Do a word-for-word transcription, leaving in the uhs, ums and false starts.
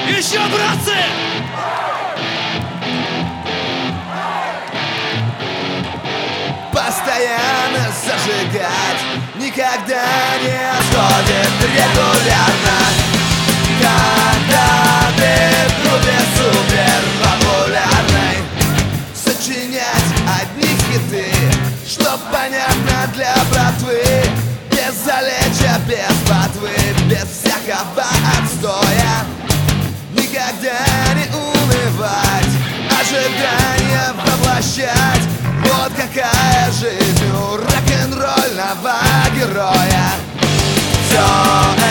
Еще, братцы! Постоянно зажигать никогда не сходит регулярно. Когда ты в группе супер популярной, сочинять одни хиты, чтоб понятно для братвы, без залечия, без ботвы, без всякого отстоя. Никогда не унывать, ожидания воплощать. Вот какая жизнь у рок-н-ролльного героя. Все